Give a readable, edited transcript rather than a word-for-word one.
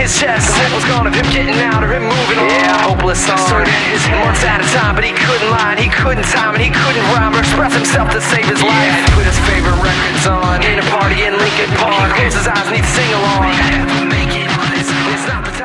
his chest. The hope was gone of him getting out or him moving on. Yeah, hopeless song. Started in his head months at a time, but he couldn't lie, and he couldn't time, and he couldn't rhyme or express himself to save his life. He put his favorite records on in a party in Lincoln Park. He closed his eyes and he'd sing along. Make it on his own. It's not the